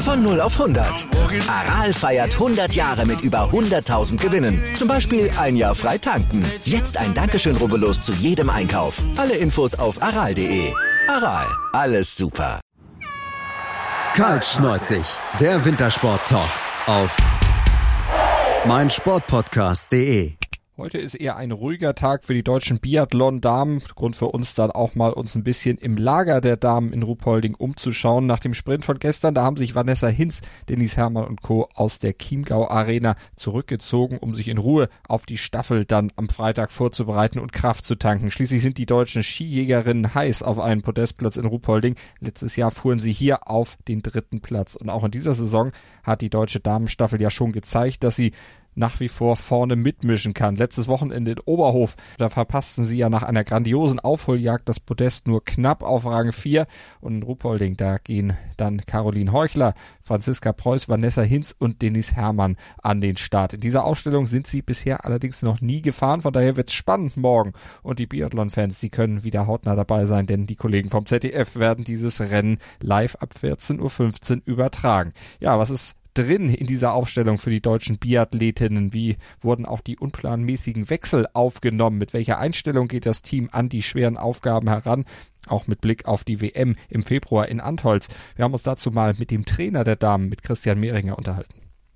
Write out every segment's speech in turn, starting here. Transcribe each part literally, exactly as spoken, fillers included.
Von null auf hundert. Aral feiert hundert Jahre mit über hunderttausend Gewinnen. Zum Beispiel ein Jahr frei tanken. Jetzt ein Dankeschön, rubbellos zu jedem Einkauf. Alle Infos auf aral punkt de. Aral, alles super. Kaltschneuzig, der Wintersport-Talk auf meinsportpodcast punkt de. Heute ist eher ein ruhiger Tag für die deutschen Biathlon-Damen. Grund für uns dann auch mal uns ein bisschen im Lager der Damen in Ruhpolding umzuschauen. Nach dem Sprint von gestern, da haben sich Vanessa Hinz, Denise Herrmann und Co. aus der Chiemgau Arena zurückgezogen, um sich in Ruhe auf die Staffel dann am Freitag vorzubereiten und Kraft zu tanken. Schließlich sind die deutschen Skijägerinnen heiß auf einen Podestplatz in Ruhpolding. Letztes Jahr fuhren sie hier auf den dritten Platz. Und auch in dieser Saison hat die deutsche Damenstaffel ja schon gezeigt, dass sie nach wie vor vorne mitmischen kann. Letztes Wochenende in Oberhof, da verpassten sie ja nach einer grandiosen Aufholjagd das Podest nur knapp auf Rang vier. Und in Ruhpolding, da gehen dann Caroline Heuchler, Franziska Preuß, Vanessa Hinz und Denise Herrmann an den Start. In dieser Ausstellung sind sie bisher allerdings noch nie gefahren, von daher wird's spannend morgen. Und die Biathlon-Fans, die können wieder hautnah dabei sein, denn die Kollegen vom Z D F werden dieses Rennen live ab vierzehn Uhr fünfzehn übertragen. Ja, was ist drin in dieser Aufstellung für die deutschen Biathletinnen? Wie wurden auch die unplanmäßigen Wechsel aufgenommen? Mit welcher Einstellung geht das Team an die schweren Aufgaben heran? Auch mit Blick auf die W M im Februar in Antholz. Wir haben uns dazu mal mit dem Trainer der Damen, mit Christian Mehringer, unterhalten.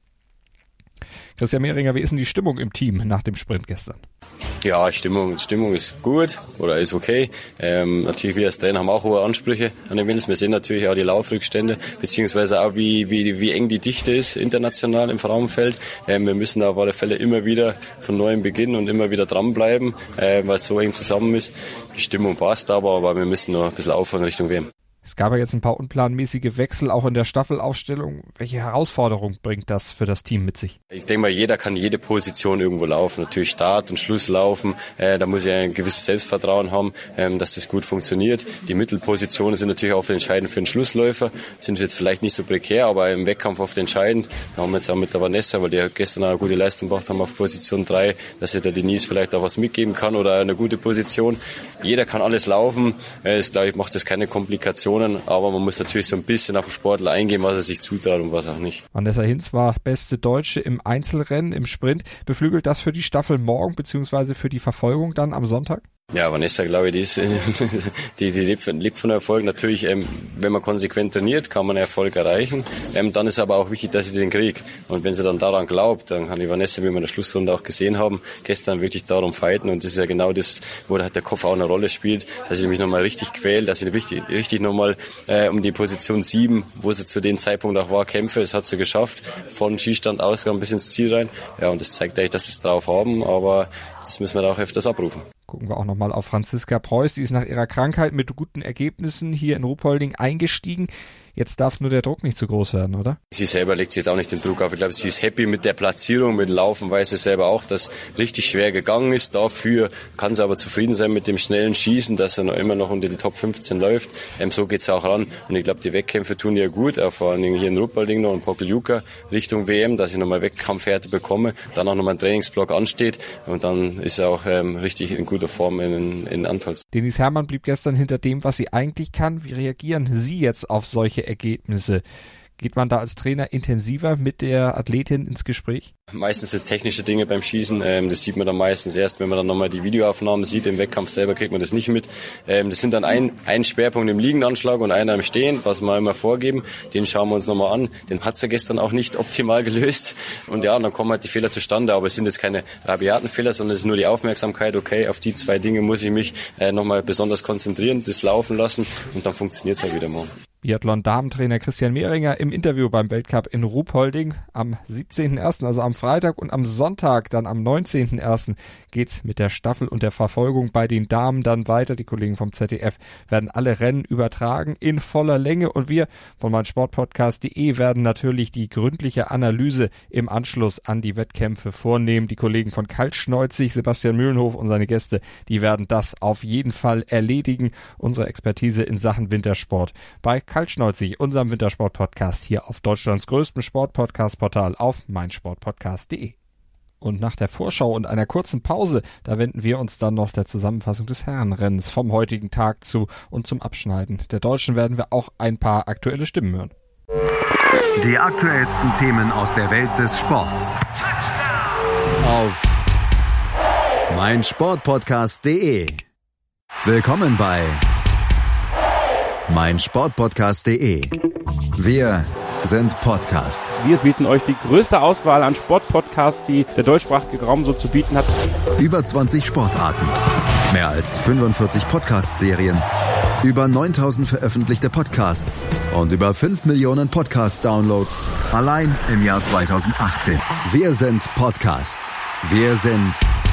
Christian Mehringer, wie ist denn die Stimmung im Team nach dem Sprint gestern? Ja, Stimmung, Stimmung ist gut oder ist okay. Ähm, natürlich, wir als Trainer haben auch hohe Ansprüche an den Mädels. Wir sehen natürlich auch die Laufrückstände, beziehungsweise auch wie, wie, wie eng die Dichte ist international im Frauenfeld. Ähm, wir müssen da auf alle Fälle immer wieder von neuem beginnen und immer wieder dranbleiben, äh, weil es so eng zusammen ist. Die Stimmung passt aber, aber wir müssen noch ein bisschen auffahren Richtung W M. Es gab ja jetzt ein paar unplanmäßige Wechsel auch in der Staffelaufstellung. Welche Herausforderung bringt das für das Team mit sich? Ich denke mal, jeder kann jede Position irgendwo laufen. Natürlich Start und Schluss laufen. Äh, da muss ich ein gewisses Selbstvertrauen haben, ähm, dass das gut funktioniert. Die Mittelpositionen sind natürlich auch entscheidend für den Schlussläufer. Sind jetzt vielleicht nicht so prekär, aber im Wettkampf oft entscheidend. Da haben wir jetzt auch mit der Vanessa, weil die gestern auch eine gute Leistung gebracht haben auf Position drei, dass sie der Denise vielleicht auch was mitgeben kann oder eine gute Position. Jeder kann alles laufen. Äh, ich glaube, ich macht das keine Komplikationen. Aber man muss natürlich so ein bisschen auf den Sportler eingehen, was er sich zutraut und was auch nicht. Vanessa Hinz war beste Deutsche im Einzelrennen, im Sprint. Beflügelt das für die Staffel morgen beziehungsweise für die Verfolgung dann am Sonntag? Ja, Vanessa, glaube ich, die, ist, die, die lebt, von, lebt von Erfolg. Natürlich, ähm, wenn man konsequent trainiert, kann man Erfolg erreichen. Ähm, dann ist aber auch wichtig, dass sie den kriegt. Und wenn sie dann daran glaubt, dann kann die Vanessa, wie wir in der Schlussrunde auch gesehen haben, gestern wirklich darum fighten. Und das ist ja genau das, wo halt der Kopf auch eine Rolle spielt, dass sie mich nochmal richtig quält, dass sie richtig, richtig nochmal äh, um die Position sieben, wo sie zu dem Zeitpunkt auch war, kämpfe. Das hat sie geschafft. Von Skistand Ausgang bis ins Ziel rein. Ja, und das zeigt eigentlich, dass sie es drauf haben. Aber das müssen wir da auch öfters abrufen. Gucken wir auch nochmal auf Franziska Preuß. Die ist nach ihrer Krankheit mit guten Ergebnissen hier in Ruhpolding eingestiegen. Jetzt darf nur der Druck nicht zu groß werden, oder? Sie selber legt sich jetzt auch nicht den Druck auf. Ich glaube, sie ist happy mit der Platzierung, mit dem Laufen, weiß sie selber auch, dass richtig schwer gegangen ist. Dafür kann sie aber zufrieden sein mit dem schnellen Schießen, dass er noch immer noch unter die Top fünfzehn läuft. Ähm, so geht es auch ran. Und ich glaube, die Wettkämpfe tun ihr gut, auch vor allem hier in Ruhpolding noch in Pokljuka Richtung W M, dass ich nochmal Wettkampfhärte bekomme, dann auch nochmal ein Trainingsblock ansteht und dann ist er auch ähm, richtig in guter Form in, in Antholz. Denise Herrmann blieb gestern hinter dem, was sie eigentlich kann. Wie reagieren Sie jetzt auf solche Ergebnisse? Geht man da als Trainer intensiver mit der Athletin ins Gespräch? Meistens sind technische Dinge beim Schießen. Ähm, das sieht man dann meistens erst, wenn man dann nochmal die Videoaufnahmen sieht. Im Wettkampf selber kriegt man das nicht mit. Ähm, das sind dann ein, ein Schwerpunkt im Liegendanschlag und einer im Stehen, was wir immer vorgeben. Den schauen wir uns nochmal an. Den hat sie gestern auch nicht optimal gelöst. Und ja, dann kommen halt die Fehler zustande. Aber es sind jetzt keine rabiaten Fehler, sondern es ist nur die Aufmerksamkeit. Okay, auf die zwei Dinge muss ich mich äh, nochmal besonders konzentrieren, das laufen lassen und dann funktioniert es halt wieder morgen. Biathlon-Damentrainer Christian Mehringer im Interview beim Weltcup in Ruhpolding am siebzehnten ersten, also am Freitag, und am Sonntag, dann am neunzehnten ersten geht's mit der Staffel und der Verfolgung bei den Damen dann weiter. Die Kollegen vom Z D F werden alle Rennen übertragen in voller Länge und wir von meinsportpodcast punkt de werden natürlich die gründliche Analyse im Anschluss an die Wettkämpfe vornehmen. Die Kollegen von Kaltschneuzig, Sebastian Mühlenhof und seine Gäste, die werden das auf jeden Fall erledigen. Unsere Expertise in Sachen Wintersport bei Kaltschneuzig, unserem Wintersport-Podcast hier auf Deutschlands größtem Sport-Podcast-Portal auf meinsportpodcast punkt de. Und nach der Vorschau und einer kurzen Pause, da wenden wir uns dann noch der Zusammenfassung des Herrenrennens vom heutigen Tag zu und zum Abschneiden der Deutschen werden wir auch ein paar aktuelle Stimmen hören. Die aktuellsten Themen aus der Welt des Sports. Auf meinsportpodcast punkt de. Willkommen bei meinsportpodcast punkt de. Wir sind Podcast. Wir bieten euch die größte Auswahl an Sportpodcasts, die der deutschsprachige Raum so zu bieten hat. Über zwanzig Sportarten, mehr als fünfundvierzig Podcast-Serien, über neuntausend veröffentlichte Podcasts und über fünf Millionen Podcast-Downloads allein im Jahr zweitausendachtzehn. Wir sind Podcast. Wir sind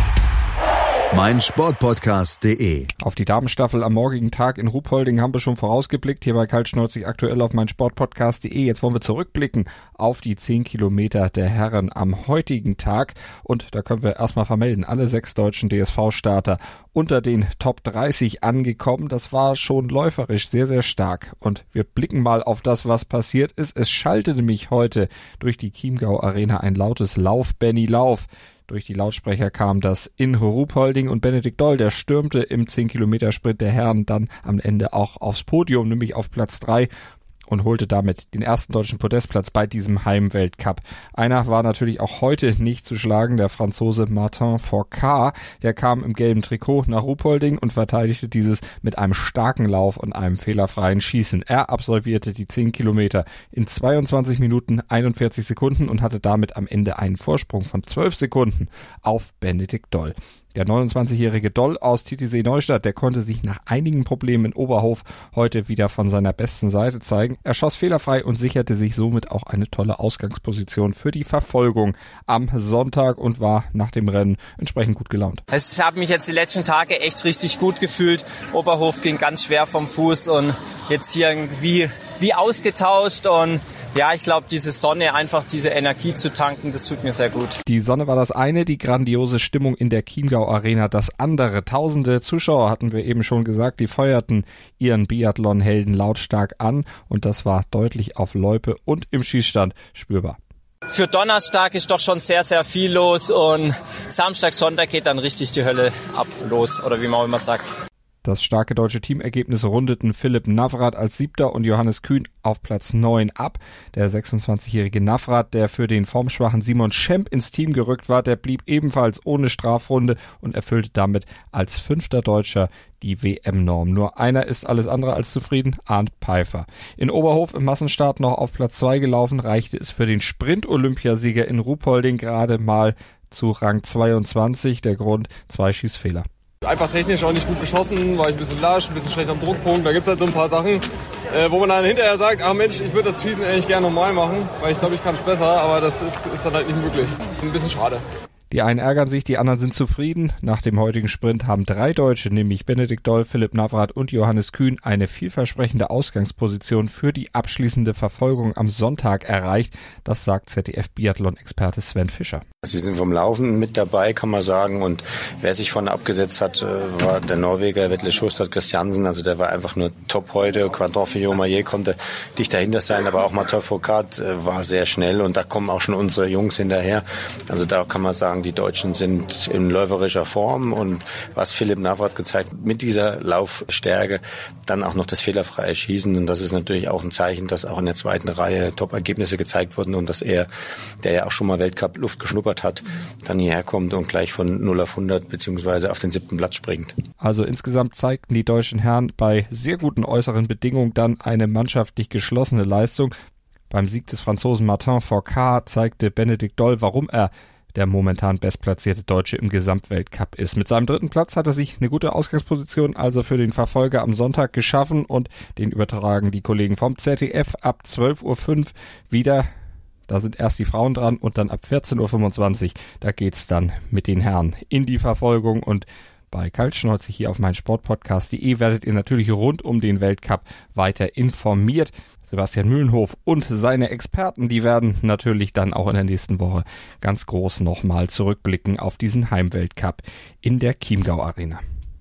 meinsportpodcast punkt de. Auf die Damenstaffel am morgigen Tag in Ruhpolding haben wir schon vorausgeblickt. Hier bei Kaltschneuzig aktuell auf meinsportpodcast punkt de. Jetzt wollen wir zurückblicken auf die zehn Kilometer der Herren am heutigen Tag. Und da können wir erstmal vermelden, alle sechs deutschen D S V-Starter unter den Top dreißig angekommen. Das war schon läuferisch sehr, sehr stark. Und wir blicken mal auf das, was passiert ist. Es schaltete mich heute durch die Chiemgau Arena ein lautes Lauf, Benny Lauf. Durch die Lautsprecher kam das in Ruhpolding und Benedikt Doll, der stürmte im zehn Kilometer Sprint der Herren dann am Ende auch aufs Podium, nämlich auf Platz drei. Und holte damit den ersten deutschen Podestplatz bei diesem Heimweltcup. Einer war natürlich auch heute nicht zu schlagen, der Franzose Martin Fourcade. Der kam im gelben Trikot nach Ruhpolding und verteidigte dieses mit einem starken Lauf und einem fehlerfreien Schießen. Er absolvierte die zehn Kilometer in zweiundzwanzig Minuten einundvierzig Sekunden und hatte damit am Ende einen Vorsprung von zwölf Sekunden auf Benedikt Doll. Der neunundzwanzigjährige Doll aus Titisee-Neustadt, der konnte sich nach einigen Problemen in Oberhof heute wieder von seiner besten Seite zeigen. Er schoss fehlerfrei und sicherte sich somit auch eine tolle Ausgangsposition für die Verfolgung am Sonntag und war nach dem Rennen entsprechend gut gelaunt. Ich habe mich jetzt die letzten Tage echt richtig gut gefühlt. Oberhof ging ganz schwer vom Fuß und jetzt hier irgendwie wie ausgetauscht und ja, ich glaube, diese Sonne, einfach diese Energie zu tanken, das tut mir sehr gut. Die Sonne war das eine, die grandiose Stimmung in der Chiemgau Arena das andere. Tausende Zuschauer, hatten wir eben schon gesagt, die feuerten ihren Biathlon-Helden lautstark an und das war deutlich auf Loipe und im Schießstand spürbar. Für Donnerstag ist doch schon sehr, sehr viel los und Samstag, Sonntag geht dann richtig die Hölle ab los, oder wie man auch immer sagt. Das starke deutsche Teamergebnis rundeten Philipp Navrat als Siebter und Johannes Kühn auf Platz neun ab. Der sechsundzwanzigjährige Navrat, der für den formschwachen Simon Schemp ins Team gerückt war, der blieb ebenfalls ohne Strafrunde und erfüllte damit als fünfter Deutscher die W M-Norm. Nur einer ist alles andere als zufrieden, Arndt Pfeiffer. In Oberhof im Massenstart noch auf Platz zwei gelaufen, reichte es für den Sprint-Olympiasieger in Ruhpolding gerade mal zu Rang zweiundzwanzig. Der Grund, zwei Schießfehler. Einfach technisch auch nicht gut geschossen, war ich ein bisschen lasch, ein bisschen schlecht am Druckpunkt. Da gibt es halt so ein paar Sachen, äh, wo man dann hinterher sagt, ach Mensch, ich würde das Schießen eigentlich gerne normal machen, weil ich glaube, ich kann es besser, aber das ist, ist dann halt nicht möglich. Ein bisschen schade. Die einen ärgern sich, die anderen sind zufrieden. Nach dem heutigen Sprint haben drei Deutsche, nämlich Benedikt Doll, Philipp Navrat und Johannes Kühn, eine vielversprechende Ausgangsposition für die abschließende Verfolgung am Sonntag erreicht. Das sagt Z D F-Biathlon-Experte Sven Fischer. Sie sind vom Laufen mit dabei, kann man sagen. Und wer sich vorne abgesetzt hat, war der Norweger Vetle Sjostad Christiansen. Also der war einfach nur top heute. Quentin Fillon-Maillet konnte dicht dahinter sein, aber auch Martin Fourcade war sehr schnell. Und da kommen auch schon unsere Jungs hinterher. Also da kann man sagen, die Deutschen sind in läuferischer Form. Und was Philipp Navrat gezeigt, mit dieser Laufstärke dann auch noch das fehlerfreie Schießen. Und das ist natürlich auch ein Zeichen, dass auch in der zweiten Reihe Top-Ergebnisse gezeigt wurden und dass er, der ja auch schon mal Weltcup-Luft geschnuppert hat, dann hierher kommt und gleich von null auf hundert beziehungsweise auf den siebten Platz springt. Also insgesamt zeigten die deutschen Herren bei sehr guten äußeren Bedingungen dann eine mannschaftlich geschlossene Leistung. Beim Sieg des Franzosen Martin Fourcade zeigte Benedikt Doll, warum er der momentan bestplatzierte Deutsche im Gesamtweltcup ist. Mit seinem dritten Platz hat er sich eine gute Ausgangsposition also für den Verfolger am Sonntag geschaffen und den übertragen die Kollegen vom Z D F ab zwölf Uhr fünf wieder. Da sind erst die Frauen dran und dann ab vierzehn Uhr fünfundzwanzig, da geht's dann mit den Herren in die Verfolgung und bei Kaltschneuzig hier auf meinsportpodcast punkt de werdet ihr natürlich rund um den Weltcup weiter informiert. Sebastian Mühlenhof und seine Experten, die werden natürlich dann auch in der nächsten Woche ganz groß nochmal zurückblicken auf diesen Heimweltcup in der Chiemgau Arena.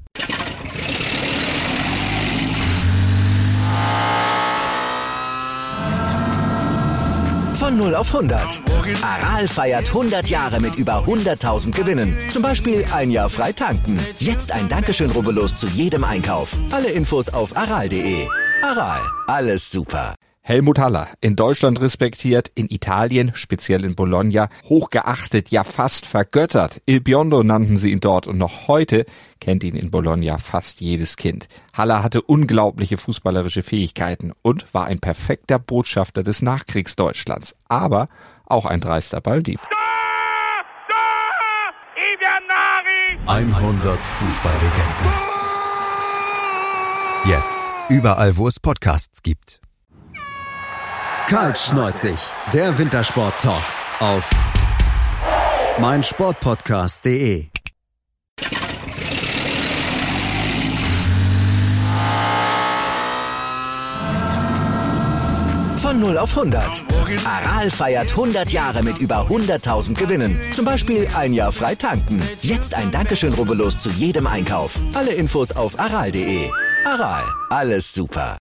Von null auf hundert. Aral feiert hundert Jahre mit über hunderttausend Gewinnen. Zum Beispiel ein Jahr frei tanken. Jetzt ein Dankeschön, rubbellos zu jedem Einkauf. Alle Infos auf aral punkt de. Aral, alles super. Helmut Haller, in Deutschland respektiert, in Italien, speziell in Bologna, hochgeachtet, ja fast vergöttert. Il Biondo nannten sie ihn dort und noch heute kennt ihn in Bologna fast jedes Kind. Haller hatte unglaubliche fußballerische Fähigkeiten und war ein perfekter Botschafter des Nachkriegsdeutschlands, aber auch ein dreister Balldieb. hundert Fußballlegenden. Jetzt überall, wo es Podcasts gibt. Kaltschneuzig, der Wintersport-Talk auf meinsportpodcast punkt de. Von null auf hundert. Aral feiert hundert Jahre mit über hunderttausend Gewinnen. Zum Beispiel ein Jahr frei tanken. Jetzt ein Dankeschön, rubbellos zu jedem Einkauf. Alle Infos auf aral punkt de. Aral, alles super.